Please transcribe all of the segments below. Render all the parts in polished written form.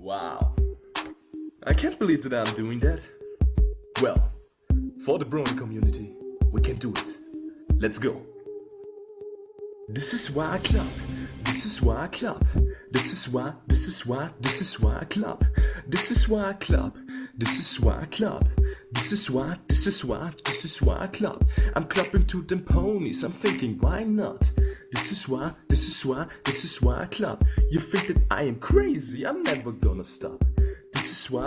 Wow. I can't believe that I'm doing that. Well, for the Brony community, we can do it. Let's go. This is why I club. This is why I club. This is why I club. This is why I club. This is why I club. This is why I club. I'm clubbing to them ponies. I'm thinking, why not? This is why I club. You think that I am crazy? I'm never gonna stop. This is why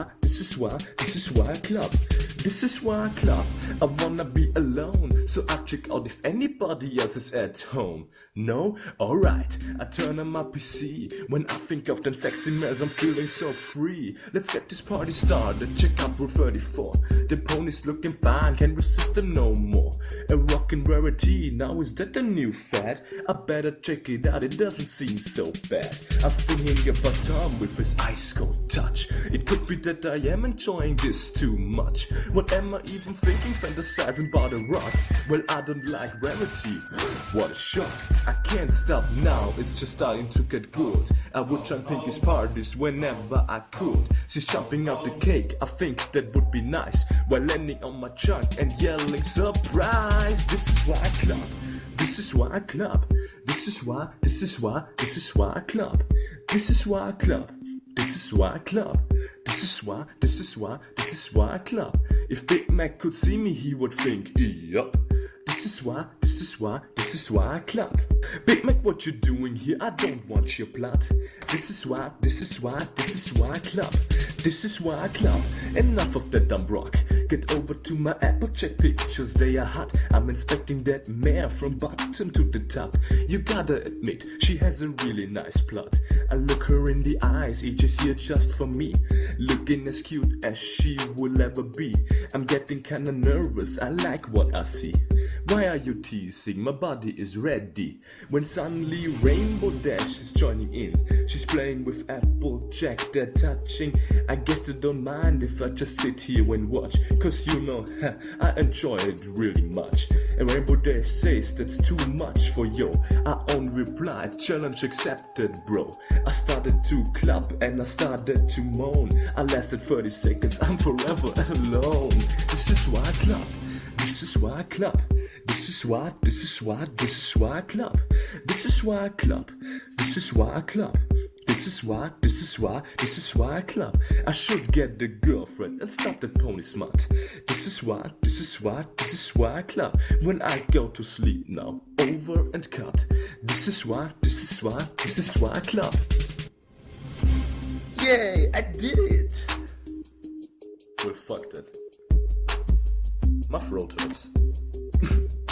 I club. This is why I club. I wanna be alone, so I check out if anybody else is at home. No? Alright, I turn on my PC. When I think of them sexy males, I'm feeling so free. Let's get this party started, check out Rule 34. The ponies looking fine, can't resist them no more. A rockin' rarity, now is that the new fad? I better check it out, it doesn't seem so bad. I'm thinking about Tom with his ice cold touch. It could be that I am enjoying this too much. What am I even thinking, fantasizing about a rock? Well, I don't like rarity. What a shock. I can't stop now, it's just starting to get good. I would join Pinky's parties whenever I could. She's chopping out the cake, I think that would be nice. While landing on my junk and yelling surprise. This is why I club. This is why I club. This is why I club. This is why I club. This is why I club. This is why I club. If Big Mac could see me, he would think, yup. This is why I club. Big Mac, what you doing here? I don't want your blood. This is why I club. This is why I club. Enough of that dumb rock. Get over to my app, check pictures, they are hot. I'm inspecting that mare from bottom to the top. You gotta admit, she has a really nice plot. I look her in the eyes, each is here just for me. Looking as cute as she will ever be. I'm getting kinda nervous, I like what I see. Why are you teasing? My body is ready. When suddenly Rainbow Dash is joining in. She's playing with Applejack, they're touching. I guess they don't mind if I just sit here and watch. Cause you know, I enjoy it really much. And Rainbow Dash says that's too much for yo. I only replied, challenge accepted bro. I started to clap and I started to moan. I lasted 30 seconds, I'm forever alone. This is why I club. This is why I club. This is why I club. This is why I club. This is why I club. This is why I club. I should get the girlfriend and stop that pony smut. This is why I club. When I go to sleep now, over and cut. This is why I club. Yay, I did it! Well, fuck that. My throat hurts.